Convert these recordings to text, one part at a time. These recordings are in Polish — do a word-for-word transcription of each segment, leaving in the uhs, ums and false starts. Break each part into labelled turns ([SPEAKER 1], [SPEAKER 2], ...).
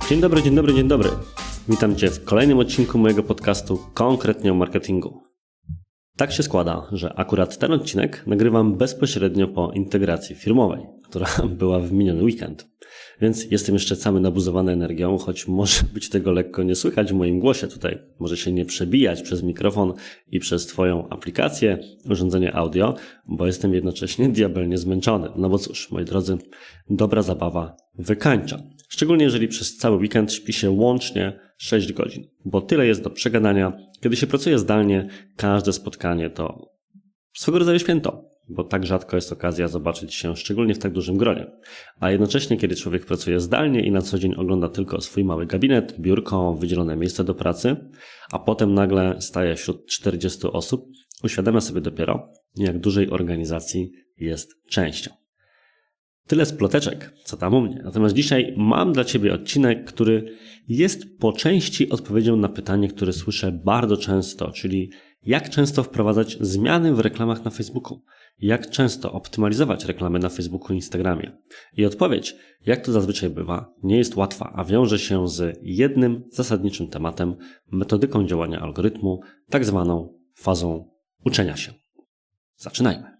[SPEAKER 1] Dzień dobry, dzień dobry, dzień dobry. Witam Cię w kolejnym odcinku mojego podcastu konkretnie o marketingu. Tak się składa, że akurat ten odcinek nagrywam bezpośrednio po integracji firmowej, która była w miniony weekend. Więc jestem jeszcze cały nabuzowany energią, choć może być tego lekko nie słychać w moim głosie tutaj. Może się nie przebijać przez mikrofon i przez Twoją aplikację, urządzenie audio, bo jestem jednocześnie diabelnie zmęczony. No bo cóż, moi drodzy, dobra zabawa wykańcza. Szczególnie jeżeli przez cały weekend śpi się łącznie sześć godzin, bo tyle jest do przegadania. Kiedy się pracuje zdalnie, każde spotkanie to swego rodzaju święto, bo tak rzadko jest okazja zobaczyć się, szczególnie w tak dużym gronie. A jednocześnie, kiedy człowiek pracuje zdalnie i na co dzień ogląda tylko swój mały gabinet, biurko, wydzielone miejsce do pracy, a potem nagle staje wśród czterdziestu osób, uświadamia sobie dopiero, jak dużej organizacji jest częścią. Tyle z ploteczek, co tam u mnie. Natomiast dzisiaj mam dla Ciebie odcinek, który jest po części odpowiedzią na pytanie, które słyszę bardzo często, czyli jak często wprowadzać zmiany w reklamach na Facebooku? Jak często optymalizować reklamy na Facebooku i Instagramie? I odpowiedź, jak to zazwyczaj bywa, nie jest łatwa, a wiąże się z jednym zasadniczym tematem, metodyką działania algorytmu, tak zwaną fazą uczenia się. Zaczynajmy.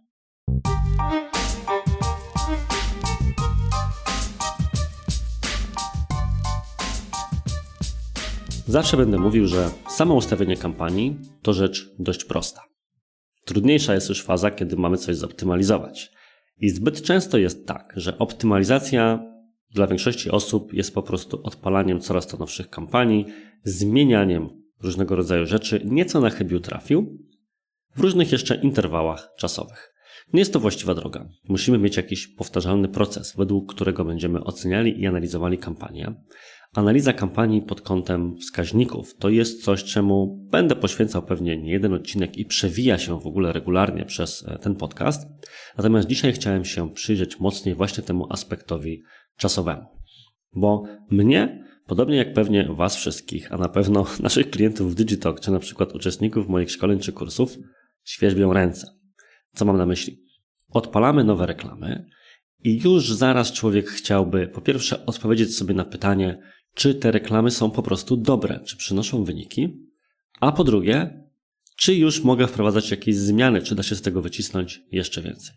[SPEAKER 1] Zawsze będę mówił, że samo ustawienie kampanii to rzecz dość prosta. Trudniejsza jest już faza, kiedy mamy coś zoptymalizować. I zbyt często jest tak, że optymalizacja dla większości osób jest po prostu odpalaniem coraz to nowszych kampanii, zmienianiem różnego rodzaju rzeczy, nieco na chybił trafił, w różnych jeszcze interwałach czasowych. Nie jest to właściwa droga. Musimy mieć jakiś powtarzalny proces, według którego będziemy oceniali i analizowali kampanię. Analiza kampanii pod kątem wskaźników to jest coś, czemu będę poświęcał pewnie nie jeden odcinek i przewija się w ogóle regularnie przez ten podcast. Natomiast dzisiaj chciałem się przyjrzeć mocniej właśnie temu aspektowi czasowemu. Bo mnie, podobnie jak pewnie Was wszystkich, a na pewno naszych klientów w Digitalk, czy na przykład uczestników moich szkoleń czy kursów, świerzbią ręce. Co mam na myśli? Odpalamy nowe reklamy i już zaraz człowiek chciałby po pierwsze odpowiedzieć sobie na pytanie, czy te reklamy są po prostu dobre, czy przynoszą wyniki, a po drugie, czy już mogę wprowadzać jakieś zmiany, czy da się z tego wycisnąć jeszcze więcej.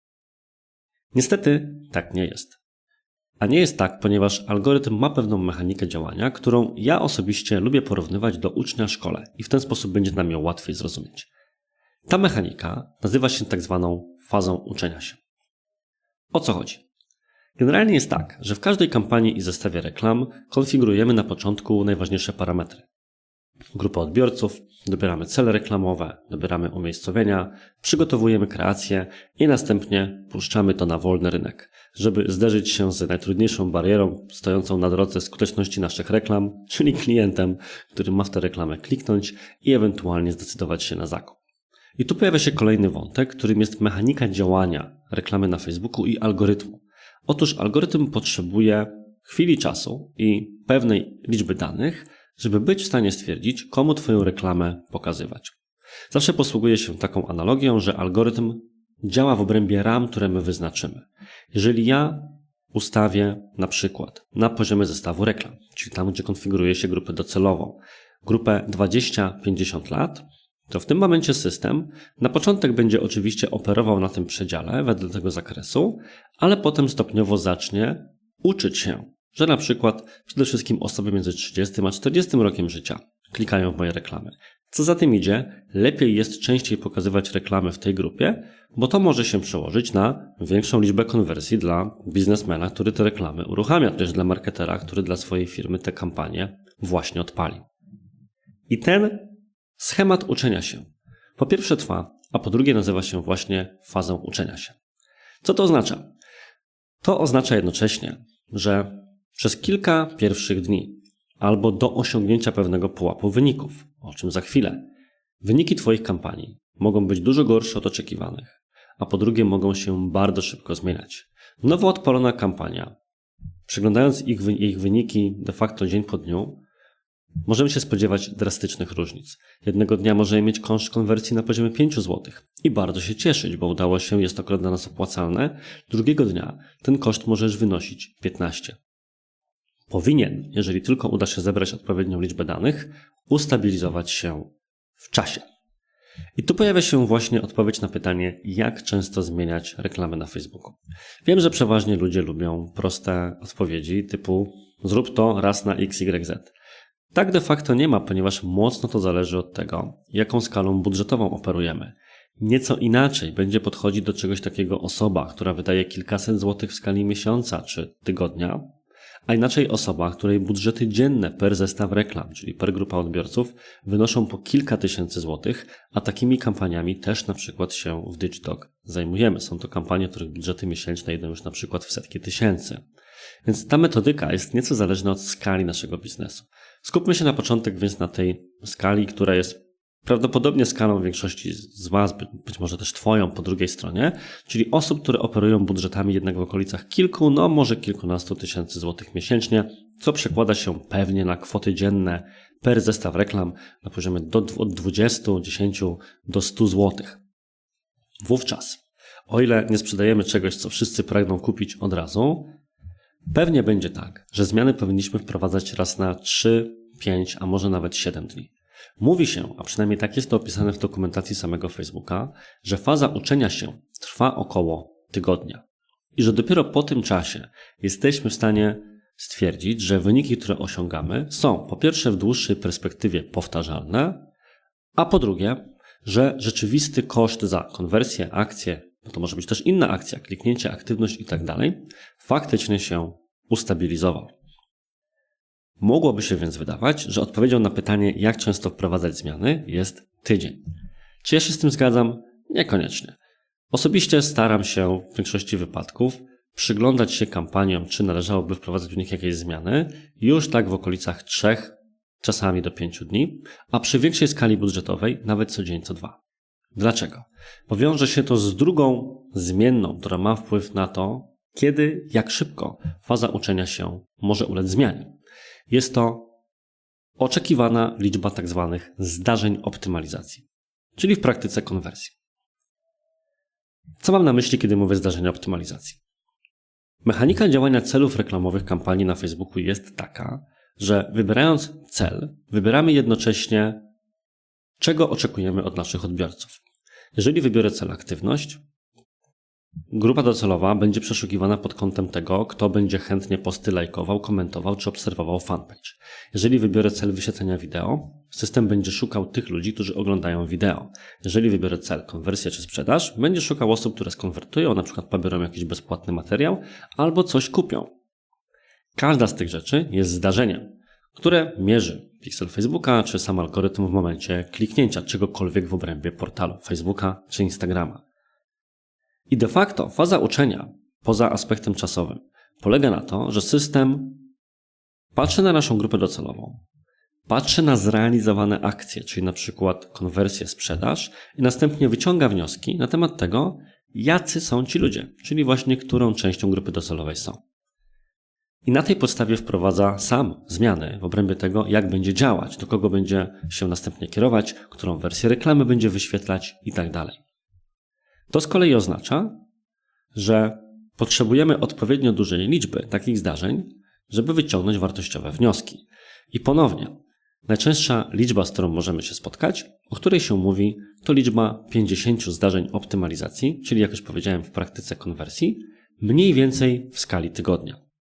[SPEAKER 1] Niestety tak nie jest. A nie jest tak, ponieważ algorytm ma pewną mechanikę działania, którą ja osobiście lubię porównywać do ucznia w szkole i w ten sposób będzie nam ją łatwiej zrozumieć. Ta mechanika nazywa się tak zwaną fazą uczenia się. O co chodzi? Generalnie jest tak, że w każdej kampanii i zestawie reklam konfigurujemy na początku najważniejsze parametry. Grupę odbiorców, dobieramy cele reklamowe, dobieramy umiejscowienia, przygotowujemy kreację i następnie puszczamy to na wolny rynek, żeby zderzyć się z najtrudniejszą barierą stojącą na drodze skuteczności naszych reklam, czyli klientem, który ma w tę reklamę kliknąć i ewentualnie zdecydować się na zakup. I tu pojawia się kolejny wątek, którym jest mechanika działania reklamy na Facebooku i algorytmu. Otóż algorytm potrzebuje chwili czasu i pewnej liczby danych, żeby być w stanie stwierdzić, komu Twoją reklamę pokazywać. Zawsze posługuję się taką analogią, że algorytm działa w obrębie ram, które my wyznaczymy. Jeżeli ja ustawię na przykład na poziomie zestawu reklam, czyli tam, gdzie konfiguruje się grupę docelową, grupę dwadzieścia pięćdziesiąt lat, to w tym momencie system na początek będzie oczywiście operował na tym przedziale wedle tego zakresu, ale potem stopniowo zacznie uczyć się, że na przykład przede wszystkim osoby między trzydziestym a czterdziestym rokiem życia klikają w moje reklamy. Co za tym idzie, lepiej jest częściej pokazywać reklamy w tej grupie, bo to może się przełożyć na większą liczbę konwersji dla biznesmena, który te reklamy uruchamia, też dla marketera, który dla swojej firmy te kampanie właśnie odpali. I ten schemat uczenia się po pierwsze trwa, a po drugie nazywa się właśnie fazą uczenia się. Co to oznacza? To oznacza jednocześnie, że przez kilka pierwszych dni albo do osiągnięcia pewnego pułapu wyników, o czym za chwilę, wyniki Twoich kampanii mogą być dużo gorsze od oczekiwanych, a po drugie mogą się bardzo szybko zmieniać. Nowo odpalona kampania, przeglądając ich, ich wyniki de facto dzień po dniu, możemy się spodziewać drastycznych różnic. Jednego dnia możemy mieć koszt konwersji na poziomie pięć złotych i bardzo się cieszyć, bo udało się, jest to akurat dla nas opłacalne. Drugiego dnia ten koszt może już wynosić piętnaście. powinien, jeżeli tylko uda się zebrać odpowiednią liczbę danych, ustabilizować się w czasie. I tu pojawia się właśnie odpowiedź na pytanie, jak często zmieniać reklamy na Facebooku. Wiem, że przeważnie ludzie lubią proste odpowiedzi typu zrób to raz na X Y Z. Tak de facto nie ma, ponieważ mocno to zależy od tego, jaką skalą budżetową operujemy. Nieco inaczej będzie podchodzić do czegoś takiego osoba, która wydaje kilkaset złotych w skali miesiąca czy tygodnia, a inaczej osoba, której budżety dzienne per zestaw reklam, czyli per grupa odbiorców, wynoszą po kilka tysięcy złotych, a takimi kampaniami też na przykład się w Digitalk zajmujemy. Są to kampanie, których budżety miesięczne idą już na przykład w setki tysięcy. Więc ta metodyka jest nieco zależna od skali naszego biznesu. Skupmy się na początek więc na tej skali, która jest prawdopodobnie skalą większości z Was, być może też Twoją po drugiej stronie, czyli osób, które operują budżetami jednak w okolicach kilku, no może kilkunastu tysięcy złotych miesięcznie, co przekłada się pewnie na kwoty dzienne per zestaw reklam na poziomie do, od dwudziestu, dziesięciu do stu złotych. Wówczas, o ile nie sprzedajemy czegoś, co wszyscy pragną kupić od razu, pewnie będzie tak, że zmiany powinniśmy wprowadzać raz na trzy, pięć, a może nawet siedem dni. Mówi się, a przynajmniej tak jest to opisane w dokumentacji samego Facebooka, że faza uczenia się trwa około tygodnia i że dopiero po tym czasie jesteśmy w stanie stwierdzić, że wyniki, które osiągamy, są po pierwsze w dłuższej perspektywie powtarzalne, a po drugie, że rzeczywisty koszt za konwersję, akcję, no to może być też inna akcja, kliknięcie, aktywność i tak dalej, faktycznie się ustabilizował. Mogłoby się więc wydawać, że odpowiedzią na pytanie, jak często wprowadzać zmiany, jest tydzień. Czy ja się z tym zgadzam? Niekoniecznie. Osobiście staram się w większości wypadków przyglądać się kampaniom, czy należałoby wprowadzać w nich jakieś zmiany, już tak w okolicach trzech, czasami do pięciu dni, a przy większej skali budżetowej nawet co dzień, co dwa. Dlaczego? Bo wiąże się to z drugą zmienną, która ma wpływ na to, kiedy, jak szybko faza uczenia się może ulec zmianie. Jest to oczekiwana liczba tak zwanych zdarzeń optymalizacji, czyli w praktyce konwersji. Co mam na myśli, kiedy mówię zdarzenia optymalizacji? Mechanika działania celów reklamowych kampanii na Facebooku jest taka, że wybierając cel, wybieramy jednocześnie, czego oczekujemy od naszych odbiorców. Jeżeli wybiorę cel aktywność, grupa docelowa będzie przeszukiwana pod kątem tego, kto będzie chętnie posty lajkował, komentował czy obserwował fanpage. Jeżeli wybiorę cel wyświetlenia wideo, system będzie szukał tych ludzi, którzy oglądają wideo. Jeżeli wybiorę cel konwersja czy sprzedaż, będzie szukał osób, które skonwertują, na przykład pobiorą jakiś bezpłatny materiał albo coś kupią. Każda z tych rzeczy jest zdarzeniem, które mierzy piksel Facebooka czy sam algorytm w momencie kliknięcia czegokolwiek w obrębie portalu Facebooka czy Instagrama. I de facto faza uczenia, poza aspektem czasowym, polega na to, że system patrzy na naszą grupę docelową, patrzy na zrealizowane akcje, czyli na przykład konwersję, sprzedaż i następnie wyciąga wnioski na temat tego, jacy są ci ludzie, czyli właśnie którą częścią grupy docelowej są. I na tej podstawie wprowadza sam zmiany w obrębie tego, jak będzie działać, do kogo będzie się następnie kierować, którą wersję reklamy będzie wyświetlać i tak dalej. To z kolei oznacza, że potrzebujemy odpowiednio dużej liczby takich zdarzeń, żeby wyciągnąć wartościowe wnioski. I ponownie, najczęstsza liczba, z którą możemy się spotkać, o której się mówi, to liczba pięćdziesięciu zdarzeń optymalizacji, czyli jak już powiedziałem w praktyce konwersji, mniej więcej w skali tygodnia.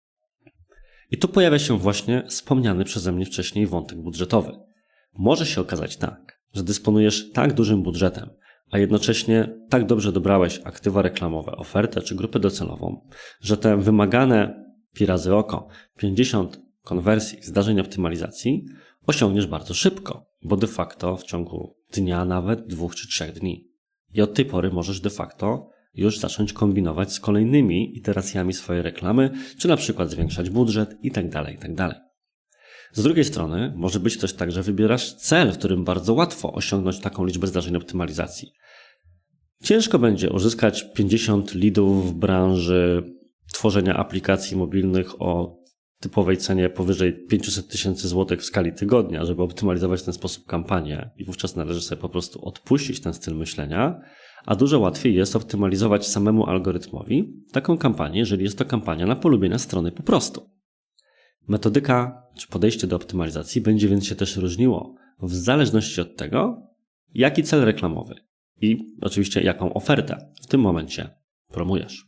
[SPEAKER 1] I tu pojawia się właśnie wspomniany przeze mnie wcześniej wątek budżetowy. Może się okazać tak, że dysponujesz tak dużym budżetem, a jednocześnie tak dobrze dobrałeś aktywa reklamowe, ofertę czy grupę docelową, że te wymagane pi razy oko pięćdziesiąt konwersji, zdarzeń optymalizacji osiągniesz bardzo szybko, bo de facto w ciągu dnia, nawet dwóch czy trzech dni. I od tej pory możesz de facto już zacząć kombinować z kolejnymi iteracjami swojej reklamy, czy na przykład zwiększać budżet i tak dalej, i tak dalej. Z drugiej strony może być też tak, że wybierasz cel, w którym bardzo łatwo osiągnąć taką liczbę zdarzeń optymalizacji. Ciężko będzie uzyskać pięćdziesiąt leadów w branży tworzenia aplikacji mobilnych o typowej cenie powyżej pięćset tysięcy złotych w skali tygodnia, żeby optymalizować w ten sposób kampanię i wówczas należy sobie po prostu odpuścić ten styl myślenia, a dużo łatwiej jest optymalizować samemu algorytmowi taką kampanię, jeżeli jest to kampania na polubienia strony po prostu. Metodyka czy podejście do optymalizacji będzie więc się też różniło w zależności od tego, jaki cel reklamowy i oczywiście jaką ofertę w tym momencie promujesz.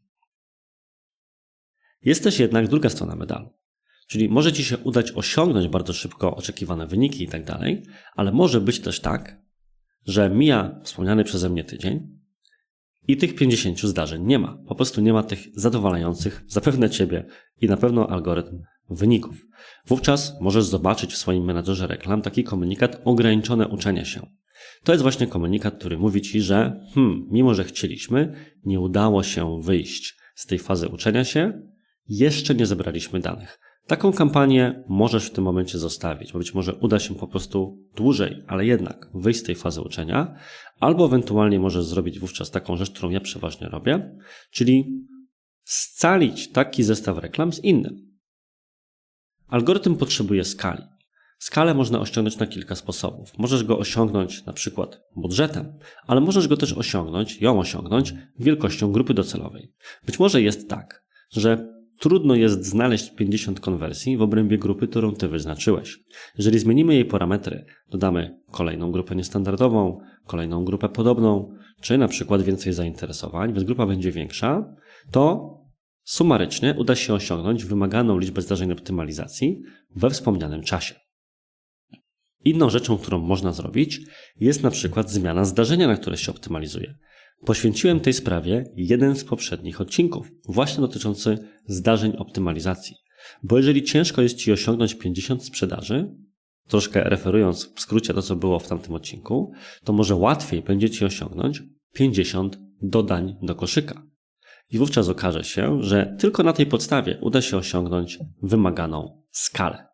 [SPEAKER 1] Jest też jednak druga strona medalu. Czyli może Ci się udać osiągnąć bardzo szybko oczekiwane wyniki i tak dalej, ale może być też tak, że mija wspomniany przeze mnie tydzień i tych pięćdziesięciu zdarzeń nie ma. Po prostu nie ma tych zadowalających zapewne Ciebie i na pewno algorytm wyników. Wówczas możesz zobaczyć w swoim menadżerze reklam taki komunikat ograniczone uczenie się. To jest właśnie komunikat, który mówi Ci, że hmm, mimo że chcieliśmy, nie udało się wyjść z tej fazy uczenia się, jeszcze nie zebraliśmy danych. Taką kampanię możesz w tym momencie zostawić, bo być może uda się po prostu dłużej, ale jednak wyjść z tej fazy uczenia, albo ewentualnie możesz zrobić wówczas taką rzecz, którą ja przeważnie robię, czyli scalić taki zestaw reklam z innym. Algorytm potrzebuje skali. Skalę można osiągnąć na kilka sposobów. Możesz go osiągnąć na przykład budżetem, ale możesz go też osiągnąć, ją osiągnąć wielkością grupy docelowej. Być może jest tak, że trudno jest znaleźć pięćdziesiąt konwersji w obrębie grupy, którą Ty wyznaczyłeś. Jeżeli zmienimy jej parametry, dodamy kolejną grupę niestandardową, kolejną grupę podobną, czy na przykład więcej zainteresowań, więc grupa będzie większa, to sumarycznie uda się osiągnąć wymaganą liczbę zdarzeń optymalizacji we wspomnianym czasie. Inną rzeczą, którą można zrobić, jest na przykład zmiana zdarzenia, na które się optymalizuje. Poświęciłem tej sprawie jeden z poprzednich odcinków, właśnie dotyczący zdarzeń optymalizacji. Bo jeżeli ciężko jest Ci osiągnąć pięćdziesiąt sprzedaży, troszkę referując w skrócie to, co było w tamtym odcinku, to może łatwiej będzie Ci osiągnąć pięćdziesiąt dodań do koszyka. I wówczas okaże się, że tylko na tej podstawie uda się osiągnąć wymaganą skalę.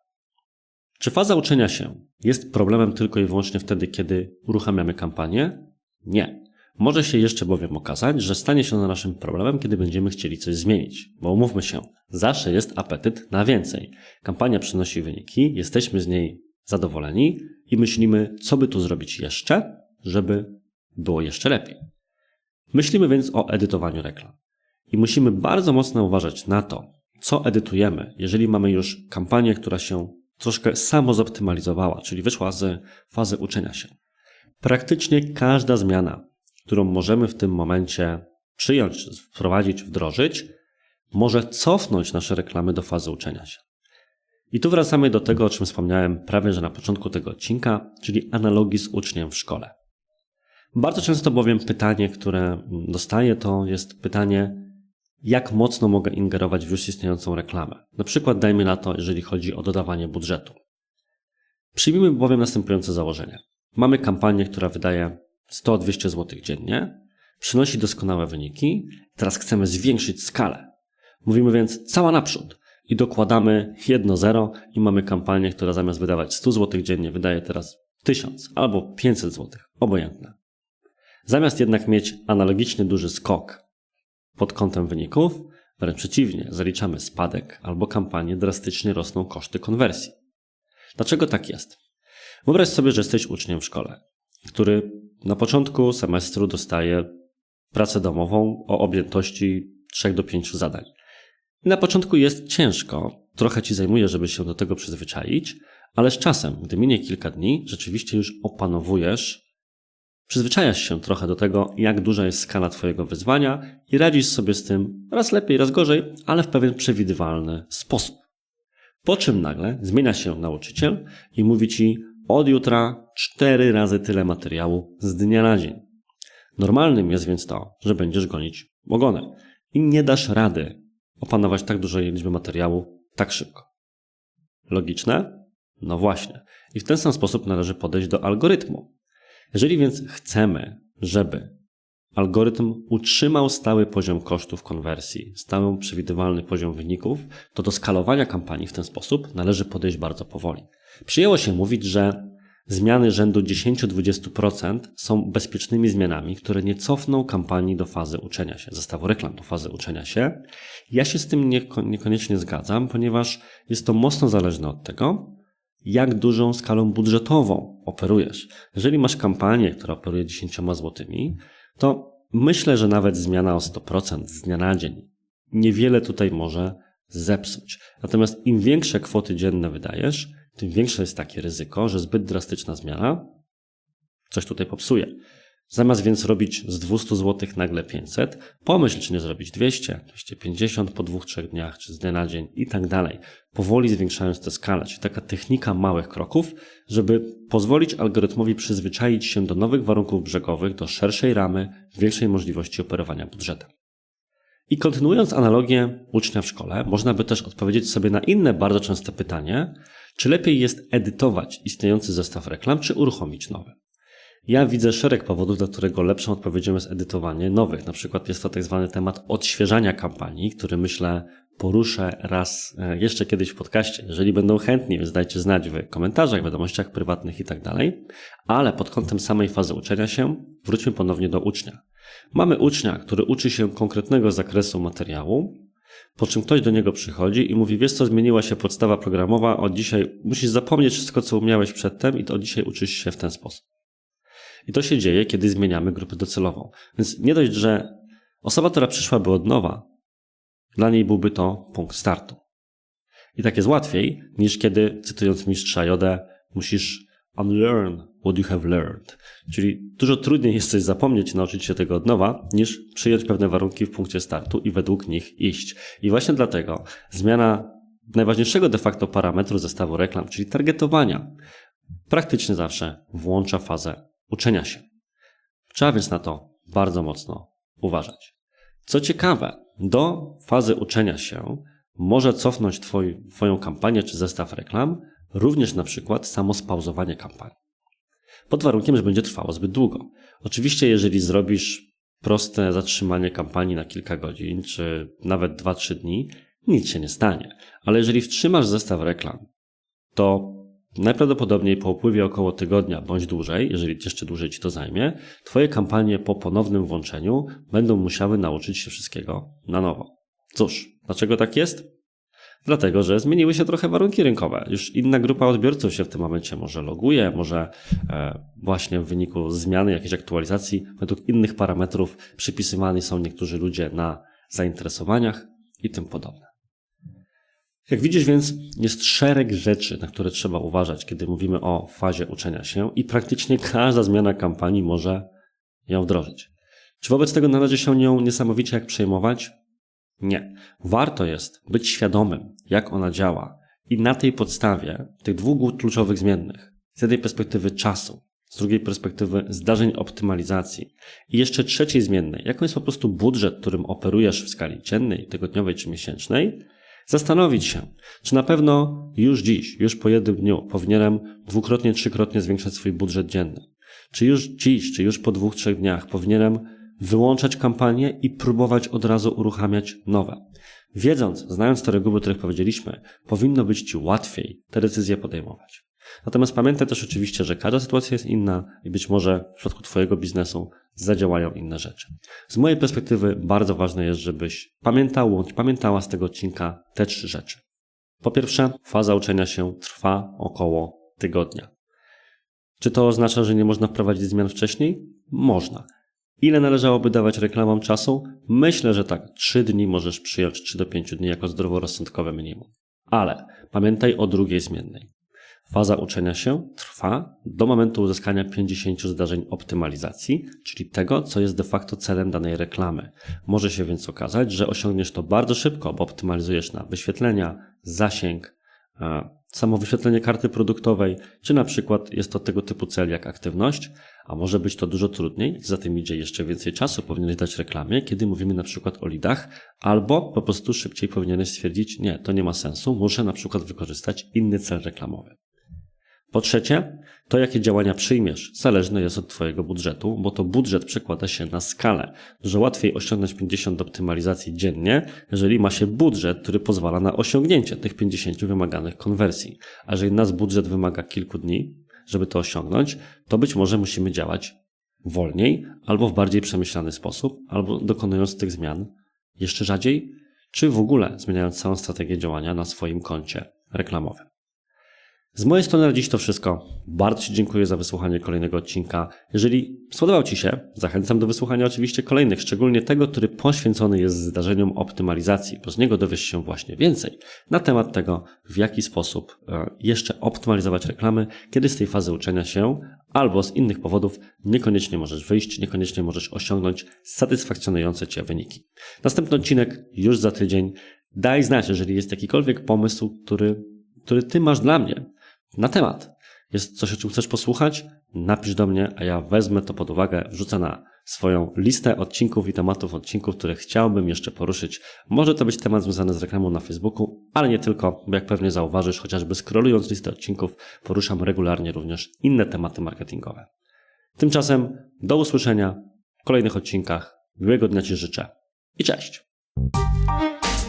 [SPEAKER 1] Czy faza uczenia się jest problemem tylko i wyłącznie wtedy, kiedy uruchamiamy kampanię? Nie. Może się jeszcze bowiem okazać, że stanie się ona naszym problemem, kiedy będziemy chcieli coś zmienić. Bo umówmy się, zawsze jest apetyt na więcej. Kampania przynosi wyniki, jesteśmy z niej zadowoleni i myślimy, co by tu zrobić jeszcze, żeby było jeszcze lepiej. Myślimy więc o edytowaniu reklam. I musimy bardzo mocno uważać na to, co edytujemy, jeżeli mamy już kampanię, która się troszkę samo zoptymalizowała, czyli wyszła z fazy uczenia się. Praktycznie każda zmiana, którą możemy w tym momencie przyjąć, wprowadzić, wdrożyć, może cofnąć nasze reklamy do fazy uczenia się. I tu wracamy do tego, o czym wspomniałem prawie że na początku tego odcinka, czyli analogii z uczniem w szkole. Bardzo często bowiem pytanie, które dostaję, to jest pytanie, jak mocno mogę ingerować w już istniejącą reklamę. Na przykład dajmy na to, jeżeli chodzi o dodawanie budżetu. Przyjmijmy bowiem następujące założenie. Mamy kampanię, która wydaje sto do dwustu złotych dziennie, przynosi doskonałe wyniki, teraz chcemy zwiększyć skalę. Mówimy więc cała naprzód i dokładamy jedno zero i mamy kampanię, która zamiast wydawać sto złotych dziennie wydaje teraz tysiąc albo pięćset złotych, obojętne. Zamiast jednak mieć analogicznie duży skok pod kątem wyników, wręcz przeciwnie, zaliczamy spadek albo kampanię, drastycznie rosną koszty konwersji. Dlaczego tak jest? Wyobraź sobie, że jesteś uczniem w szkole, który na początku semestru dostaje pracę domową o objętości trzech do pięciu zadań. I na początku jest ciężko, trochę Ci zajmuje, żeby się do tego przyzwyczaić, ale z czasem, gdy minie kilka dni, rzeczywiście już opanowujesz, przyzwyczajasz się trochę do tego, jak duża jest skala Twojego wyzwania i radzisz sobie z tym raz lepiej, raz gorzej, ale w pewien przewidywalny sposób. Po czym nagle zmienia się nauczyciel i mówi Ci od jutra cztery razy tyle materiału z dnia na dzień. Normalnym jest więc to, że będziesz gonić ogonem i nie dasz rady opanować tak dużej liczby materiału tak szybko. Logiczne? No właśnie. I w ten sam sposób należy podejść do algorytmu. Jeżeli więc chcemy, żeby algorytm utrzymał stały poziom kosztów konwersji, stały przewidywalny poziom wyników, to do skalowania kampanii w ten sposób należy podejść bardzo powoli. Przyjęło się mówić, że zmiany rzędu dziesięć do dwudziestu procent są bezpiecznymi zmianami, które nie cofną kampanii do fazy uczenia się, zestawu reklam do fazy uczenia się. Ja się z tym nieko- niekoniecznie zgadzam, ponieważ jest to mocno zależne od tego, jak dużą skalą budżetową operujesz. Jeżeli masz kampanię, która operuje dziesięcioma złotymi, to myślę, że nawet zmiana o sto procent z dnia na dzień niewiele tutaj może zepsuć. Natomiast im większe kwoty dzienne wydajesz, tym większe jest takie ryzyko, że zbyt drastyczna zmiana coś tutaj popsuje. Zamiast więc robić z dwieście złotych nagle pięćset, pomyśl, czy nie zrobić dwieście, dwieście pięćdziesiąt po dwóch, trzech dniach, czy z dnia na dzień i tak dalej. Powoli zwiększając tę skalę, czyli taka technika małych kroków, żeby pozwolić algorytmowi przyzwyczaić się do nowych warunków brzegowych, do szerszej ramy, większej możliwości operowania budżetem. I kontynuując analogię ucznia w szkole, można by też odpowiedzieć sobie na inne bardzo częste pytanie, czy lepiej jest edytować istniejący zestaw reklam, czy uruchomić nowy. Ja widzę szereg powodów, dla którego lepszą odpowiedzią jest edytowanie nowych. Na przykład jest to tak zwany temat odświeżania kampanii, który myślę poruszę raz jeszcze kiedyś w podcaście. Jeżeli będą chętni, więc dajcie znać w komentarzach, wiadomościach prywatnych i tak dalej. Ale pod kątem samej fazy uczenia się wróćmy ponownie do ucznia. Mamy ucznia, który uczy się konkretnego zakresu materiału, po czym ktoś do niego przychodzi i mówi, wiesz co, zmieniła się podstawa programowa, od dzisiaj musisz zapomnieć wszystko, co umiałeś przedtem i to od dzisiaj uczysz się w ten sposób. I to się dzieje, kiedy zmieniamy grupę docelową. Więc nie dość, że osoba, która przyszłaby od nowa, dla niej byłby to punkt startu. I tak jest łatwiej, niż kiedy, cytując mistrza Jodę, musisz unlearn what you have learned. Czyli dużo trudniej jest coś zapomnieć, nauczyć się tego od nowa, niż przyjąć pewne warunki w punkcie startu i według nich iść. I właśnie dlatego zmiana najważniejszego de facto parametru zestawu reklam, czyli targetowania, praktycznie zawsze włącza fazę uczenia się. Trzeba więc na to bardzo mocno uważać. Co ciekawe, do fazy uczenia się może cofnąć twoj, twoją kampanię czy zestaw reklam również na przykład samo spauzowanie kampanii. Pod warunkiem, że będzie trwało zbyt długo. Oczywiście jeżeli zrobisz proste zatrzymanie kampanii na kilka godzin, czy nawet dwa trzy dni, nic się nie stanie. Ale jeżeli wtrzymasz zestaw reklam, to najprawdopodobniej po upływie około tygodnia bądź dłużej, jeżeli jeszcze dłużej ci to zajmie, twoje kampanie po ponownym włączeniu będą musiały nauczyć się wszystkiego na nowo. Cóż, dlaczego tak jest? Dlatego, że zmieniły się trochę warunki rynkowe. Już inna grupa odbiorców się w tym momencie może loguje, może e, właśnie w wyniku zmiany jakiejś aktualizacji według innych parametrów przypisywani są niektórzy ludzie na zainteresowaniach i tym podobne. Jak widzisz więc, jest szereg rzeczy, na które trzeba uważać, kiedy mówimy o fazie uczenia się i praktycznie każda zmiana kampanii może ją wdrożyć. Czy wobec tego należy się nią niesamowicie jak przejmować? Nie. Warto jest być świadomym, jak ona działa i na tej podstawie tych dwóch kluczowych zmiennych, z jednej perspektywy czasu, z drugiej perspektywy zdarzeń optymalizacji i jeszcze trzeciej zmiennej, jaką jest po prostu budżet, którym operujesz w skali dziennej, tygodniowej czy miesięcznej, zastanowić się, czy na pewno już dziś, już po jednym dniu powinienem dwukrotnie, trzykrotnie zwiększać swój budżet dzienny. Czy już dziś, czy już po dwóch, trzech dniach powinienem wyłączać kampanię i próbować od razu uruchamiać nowe. Wiedząc, znając te reguły, o których powiedzieliśmy, powinno być ci łatwiej te decyzje podejmować. Natomiast pamiętaj też oczywiście, że każda sytuacja jest inna i być może w przypadku twojego biznesu zadziałają inne rzeczy. Z mojej perspektywy bardzo ważne jest, żebyś pamiętał bądź pamiętała z tego odcinka te trzy rzeczy. Po pierwsze, faza uczenia się trwa około tygodnia. Czy to oznacza, że nie można wprowadzić zmian wcześniej? Można. Ile należałoby dawać reklamom czasu? Myślę, że tak, trzy dni możesz przyjąć, trzy do pięciu dni jako zdroworozsądkowe minimum. Ale pamiętaj o drugiej zmiennej. Faza uczenia się trwa do momentu uzyskania pięćdziesięciu zdarzeń optymalizacji, czyli tego, co jest de facto celem danej reklamy. Może się więc okazać, że osiągniesz to bardzo szybko, bo optymalizujesz na wyświetlenia, zasięg, samo wyświetlenie karty produktowej, czy na przykład jest to tego typu cel jak aktywność, a może być to dużo trudniej, za tym idzie jeszcze więcej czasu, powinieneś dać reklamie, kiedy mówimy na przykład o lidach, albo po prostu szybciej powinieneś stwierdzić, nie, to nie ma sensu, muszę na przykład wykorzystać inny cel reklamowy. Po trzecie, to jakie działania przyjmiesz, zależne jest od twojego budżetu, bo to budżet przekłada się na skalę. Dużo łatwiej osiągnąć pięćdziesiąt optymalizacji dziennie, jeżeli ma się budżet, który pozwala na osiągnięcie tych pięćdziesięciu wymaganych konwersji. A jeżeli nas budżet wymaga kilku dni, żeby to osiągnąć, to być może musimy działać wolniej, albo w bardziej przemyślany sposób, albo dokonując tych zmian jeszcze rzadziej, czy w ogóle zmieniając całą strategię działania na swoim koncie reklamowym. Z mojej strony na dziś to wszystko. Bardzo Ci dziękuję za wysłuchanie kolejnego odcinka. Jeżeli spodobał Ci się, zachęcam do wysłuchania oczywiście kolejnych, szczególnie tego, który poświęcony jest zdarzeniom optymalizacji, bo z niego dowiesz się właśnie więcej na temat tego, w jaki sposób jeszcze optymalizować reklamy, kiedy z tej fazy uczenia się albo z innych powodów niekoniecznie możesz wyjść, niekoniecznie możesz osiągnąć satysfakcjonujące Cię wyniki. Następny odcinek już za tydzień. Daj znać, jeżeli jest jakikolwiek pomysł, który, który Ty masz dla mnie na temat. Jest coś, o czym chcesz posłuchać? Napisz do mnie, a ja wezmę to pod uwagę, wrzucę na swoją listę odcinków i tematów odcinków, które chciałbym jeszcze poruszyć. Może to być temat związany z reklamą na Facebooku, ale nie tylko, bo jak pewnie zauważysz, chociażby scrollując listę odcinków, poruszam regularnie również inne tematy marketingowe. Tymczasem do usłyszenia w kolejnych odcinkach. Miłego dnia Ci życzę i cześć!